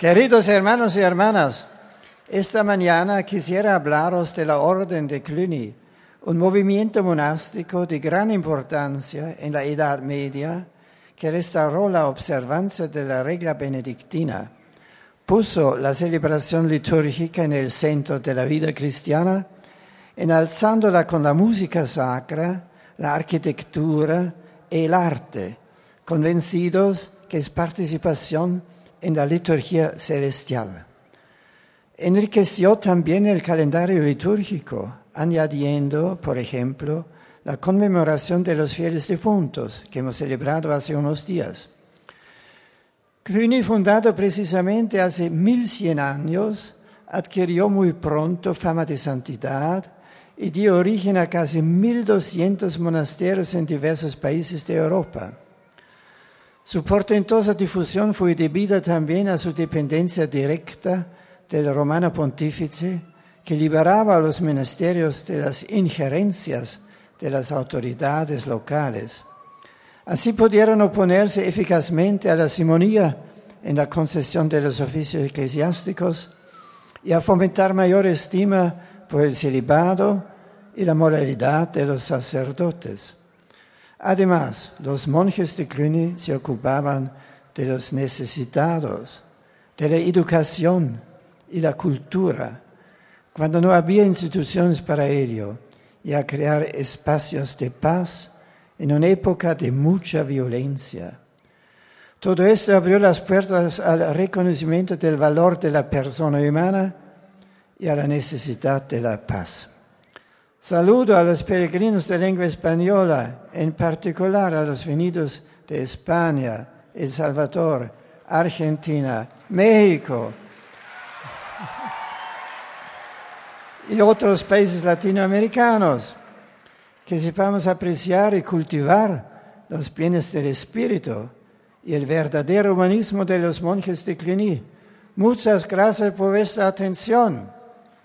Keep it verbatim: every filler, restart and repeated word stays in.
Queridos hermanos y hermanas, esta mañana quisiera hablaros de la Orden de Cluny, un movimiento monástico de gran importancia en la Edad Media que restauró la observancia de la regla benedictina, puso la celebración litúrgica en el centro de la vida cristiana, enalzándola con la música sacra, la arquitectura y el arte, convencidos que es participación en la liturgia celestial. Enriqueció también el calendario litúrgico, añadiendo, por ejemplo, la conmemoración de los fieles difuntos que hemos celebrado hace unos días. Cluny, fundado precisamente hace mil cien años, adquirió muy pronto fama de santidad y dio origen a casi mil doscientos monasterios en diversos países de Europa. Su portentosa difusión fue debida también a su dependencia directa del Romano Pontífice, que liberaba a los monasterios de las injerencias de las autoridades locales. Así pudieron oponerse eficazmente a la simonía en la concesión de los oficios eclesiásticos y a fomentar mayor estima por el celibato y la moralidad de los sacerdotes. Además, los monjes de Cluny se ocupaban de los necesitados, de la educación y la cultura, cuando no había instituciones para ello, y a crear espacios de paz en una época de mucha violencia. Todo esto abrió las puertas al reconocimiento del valor de la persona humana y a la necesidad de la paz. Saludo a los peregrinos de lengua española, en particular a los venidos de España, El Salvador, Argentina, México y otros países latinoamericanos, que sepamos apreciar y cultivar los bienes del espíritu y el verdadero humanismo de los monjes de Cluny. Muchas gracias por vuestra atención.